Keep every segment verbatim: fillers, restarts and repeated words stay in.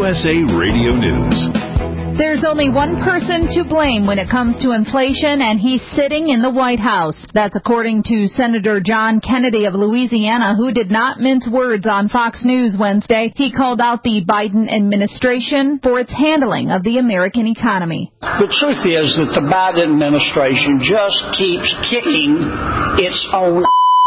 S A Radio News. There's only one person to blame when it comes to inflation, and he's sitting in the White House. That's according to Senator John Kennedy of Louisiana, who did not mince words on Fox News Wednesday. He called out the Biden administration for its handling of the American economy. The truth is that the Biden administration just keeps kicking its own.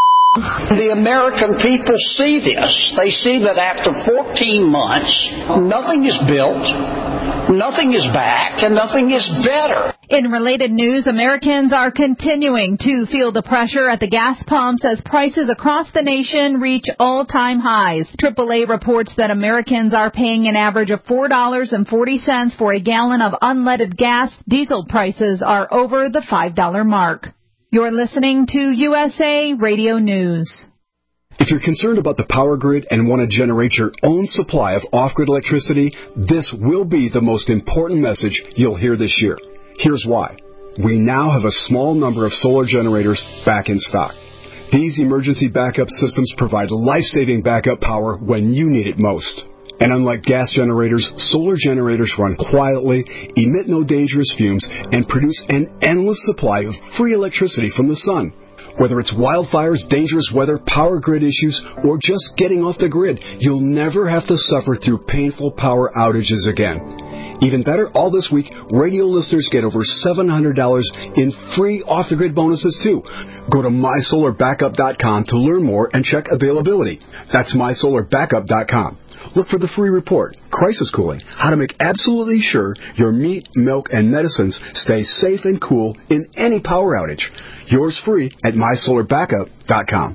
The American people see this. They see that after fourteen months, nothing is built, nothing is back, and nothing is better. In related news, Americans are continuing to feel the pressure at the gas pumps as prices across the nation reach all-time highs. triple A reports that Americans are paying an average of four dollars and forty cents for a gallon of unleaded gas. Diesel prices are over the five dollar mark. You're listening to U S A Radio News. If you're concerned about the power grid and want to generate your own supply of off-grid electricity, this will be the most important message you'll hear this year. Here's why. We now have a small number of solar generators back in stock. These emergency backup systems provide life-saving backup power when you need it most. And unlike gas generators, solar generators run quietly, emit no dangerous fumes, and produce an endless supply of free electricity from the sun. Whether it's wildfires, dangerous weather, power grid issues, or just getting off the grid, you'll never have to suffer through painful power outages again. Even better, all this week, radio listeners get over seven hundred dollars in free off-the-grid bonuses, too. Go to my solar backup dot com to learn more and check availability. That's my solar backup dot com. Look for the free report, Crisis Cooling, how to make absolutely sure your meat, milk, and medicines stay safe and cool in any power outage. Yours free at my solar backup dot com.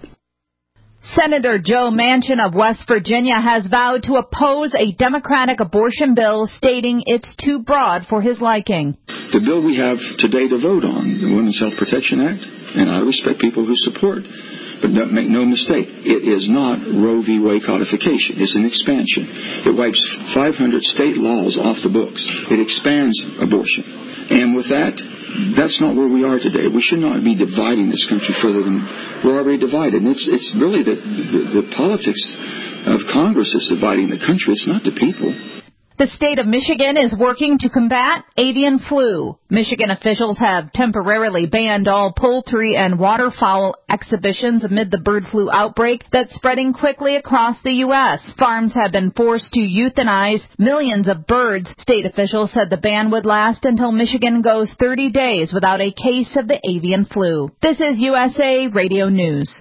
Senator Joe Manchin of West Virginia has vowed to oppose a Democratic abortion bill, stating it's too broad for his liking. The bill we have today to vote on, the Women's Health Protection Act, and I respect people who support, but don't make no mistake, it is not Roe v. Wade codification. It's an expansion. It wipes five hundred state laws off the books. It expands abortion. And with that, that's not where we are today. We should not be dividing this country further than we're already divided. And it's it's really the, the, the politics of Congress is dividing the country. It's not the people. The state of Michigan is working to combat avian flu. Michigan officials have temporarily banned all poultry and waterfowl exhibitions amid the bird flu outbreak that's spreading quickly across the U S. Farms have been forced to euthanize millions of birds. State officials said the ban would last until Michigan goes thirty days without a case of the avian flu. This is U S A Radio News.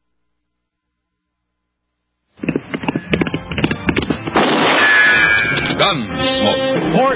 Gunsmoke. Port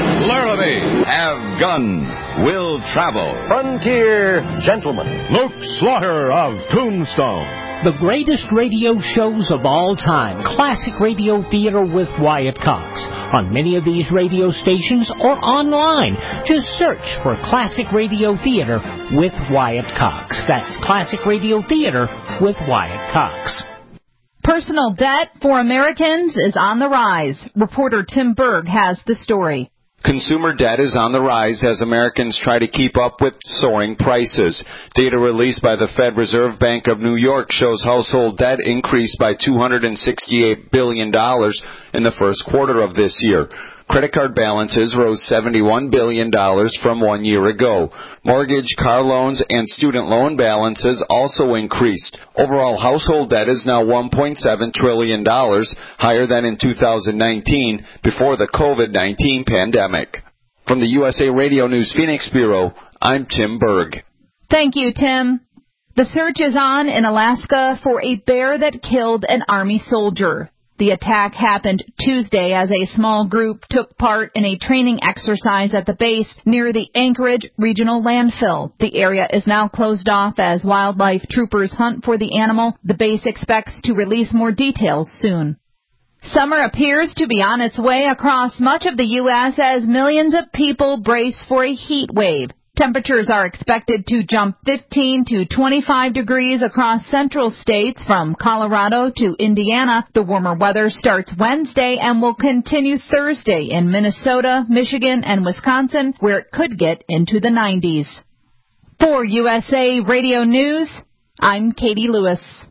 Laramie. Have gun. Will travel. Frontier Gentleman. Luke Slaughter of Tombstone. The greatest radio shows of all time. Classic Radio Theater with Wyatt Cox. On many of these radio stations or online. Just search for Classic Radio Theater with Wyatt Cox. That's Classic Radio Theater with Wyatt Cox. Personal debt for Americans is on the rise. Reporter Tim Berg has the story. Consumer debt is on the rise as Americans try to keep up with soaring prices. Data released by the Fed Reserve Bank of New York shows household debt increased by two hundred sixty-eight billion dollars in the first quarter of this year. Credit card balances rose seventy-one billion dollars from one year ago. Mortgage, car loans, and student loan balances also increased. Overall household debt is now one point seven trillion dollars, higher than in two thousand nineteen, before the COVID nineteen pandemic. From the U S A Radio News Phoenix Bureau, I'm Tim Berg. Thank you, Tim. The search is on in Alaska for a bear that killed an Army soldier. The attack happened Tuesday as a small group took part in a training exercise at the base near the Anchorage Regional Landfill. The area is now closed off as wildlife troopers hunt for the animal. The base expects to release more details soon. Summer appears to be on its way across much of the U S as millions of people brace for a heat wave. Temperatures are expected to jump fifteen to twenty-five degrees across central states from Colorado to Indiana. The warmer weather starts Wednesday and will continue Thursday in Minnesota, Michigan, and Wisconsin, where it could get into the nineties. For U S A Radio News, I'm Katie Lewis.